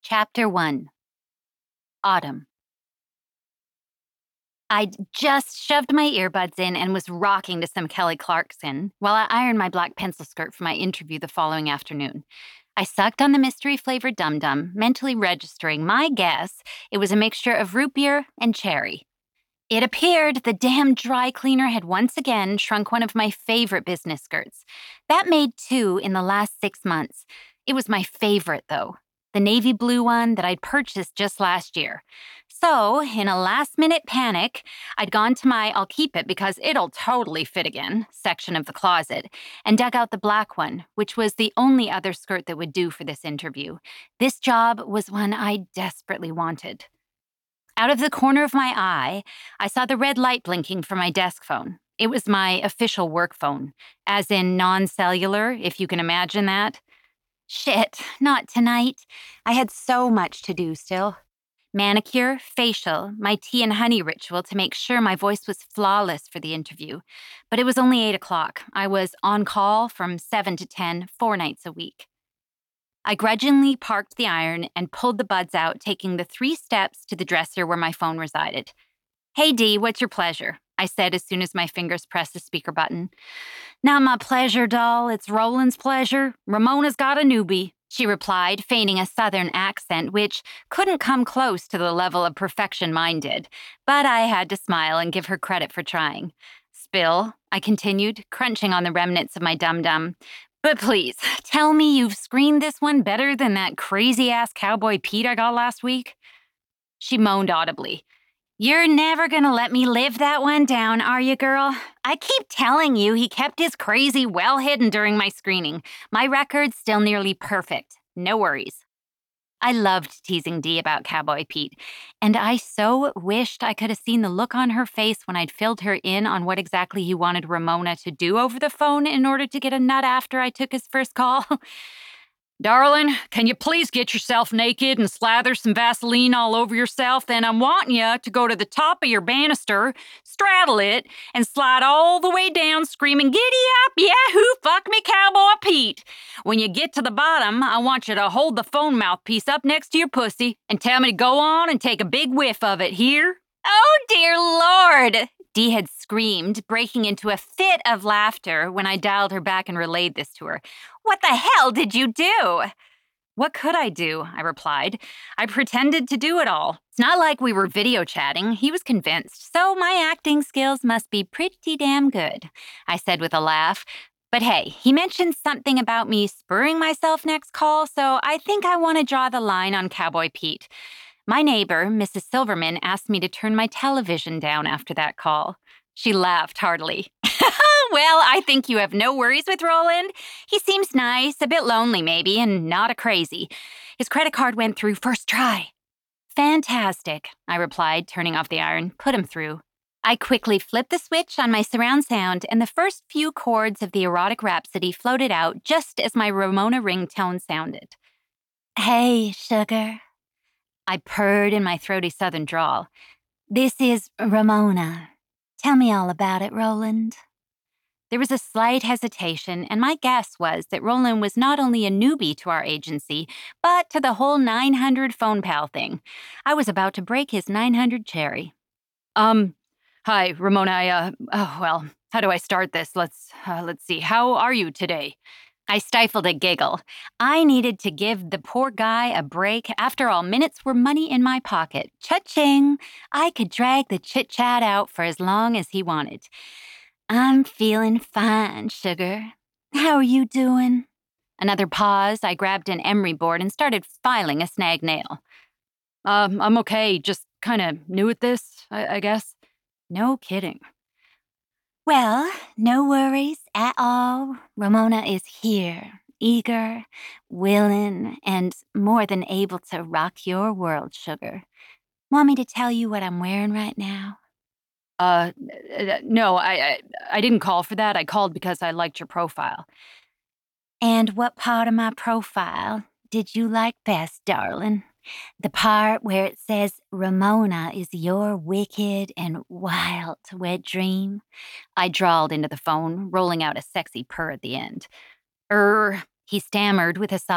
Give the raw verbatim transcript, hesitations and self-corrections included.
Chapter one. Autumn. I'd just shoved my earbuds in and was rocking to some Kelly Clarkson while I ironed my black pencil skirt for my interview the following afternoon. I sucked on the mystery-flavored dum-dum, mentally registering my guess it was a mixture of root beer and cherry. It appeared the damn dry cleaner had once again shrunk one of my favorite business skirts. That made two in the last six months. It was my favorite, though. The navy blue one that I'd purchased just last year. So, in a last-minute panic, I'd gone to my I'll keep it because it'll totally fit again section of the closet and dug out the black one, which was the only other skirt that would do for this interview. This job was one I desperately wanted. Out of the corner of my eye, I saw the red light blinking from my desk phone. It was my official work phone, as in non-cellular, if you can imagine that. Shit, not tonight. I had so much to do still. Manicure, facial, my tea and honey ritual to make sure my voice was flawless for the interview. But it was only eight o'clock. I was on call from seven to ten, four nights a week. I grudgingly parked the iron and pulled the buds out, taking the three steps to the dresser where my phone resided. "Hey, Dee, what's your pleasure?" I said as soon as my fingers pressed the speaker button. "Not my pleasure, doll. It's Roland's pleasure. Ramona's got a newbie," she replied, feigning a southern accent, which couldn't come close to the level of perfection mine did. But I had to smile and give her credit for trying. "Spill," I continued, crunching on the remnants of my dum-dum. "But please, tell me you've screened this one better than that crazy-ass Cowboy Pete I got last week." She moaned audibly. "You're never gonna let me live that one down, are you, girl? I keep telling you he kept his crazy well hidden during my screening. My record's still nearly perfect. No worries." I loved teasing Dee about Cowboy Pete, and I so wished I could have seen the look on her face when I'd filled her in on what exactly he wanted Ramona to do over the phone in order to get a nut after I took his first call. "Darling, can you please get yourself naked and slather some Vaseline all over yourself? Then I'm wanting you to go to the top of your banister, straddle it, and slide all the way down screaming, 'Giddy up, yahoo, fuck me, Cowboy Pete.' When you get to the bottom, I want you to hold the phone mouthpiece up next to your pussy and tell me to go on and take a big whiff of it, hear?" "Oh, dear Lord!" Dee had screamed, breaking into a fit of laughter when I dialed her back and relayed this to her. "What the hell did you do?" "What could I do?" I replied. "I pretended to do it all. It's not like we were video chatting. He was convinced, so my acting skills must be pretty damn good," I said with a laugh. But hey, he mentioned something about me spurring myself next call, so I think I want to draw the line on Cowboy Pete. My neighbor, Missus Silverman, asked me to turn my television down after that call. She laughed heartily. "Well, I think you have no worries with Roland. He seems nice, a bit lonely maybe, and not a crazy. His credit card went through first try." "Fantastic," I replied, turning off the iron. "Put him through." I quickly flipped the switch on my surround sound, and the first few chords of the erotic rhapsody floated out just as my Ramona ringtone sounded. "Hey, sugar," I purred in my throaty southern drawl. "This is Ramona. Tell me all about it, Roland." There was a slight hesitation, and my guess was that Roland was not only a newbie to our agency, but to the whole nine hundred phone pal thing. I was about to break his nine hundred cherry. Um, hi, Ramona, I, uh, oh, well, how do I start this? Let's, uh, let's see, how are you today? I stifled a giggle. I needed to give the poor guy a break. After all, minutes were money in my pocket. Cha-ching! I could drag the chit-chat out for as long as he wanted. "I'm feeling fine, sugar. How are you doing?" Another pause. I grabbed an emery board and started filing a snag nail. Um, I'm okay. Just kind of new at this, I, I guess. No kidding. "Well, no worries at all. Ramona is here, eager, willing, and more than able to rock your world, sugar. Want me to tell you what I'm wearing right now?" Uh, no, I, I, I didn't call for that. I called because I liked your profile." "And what part of my profile did you like best, darling? The part where it says Ramona is your wicked and wild wet dream?" I drawled into the phone, rolling out a sexy purr at the end. Er, he stammered with a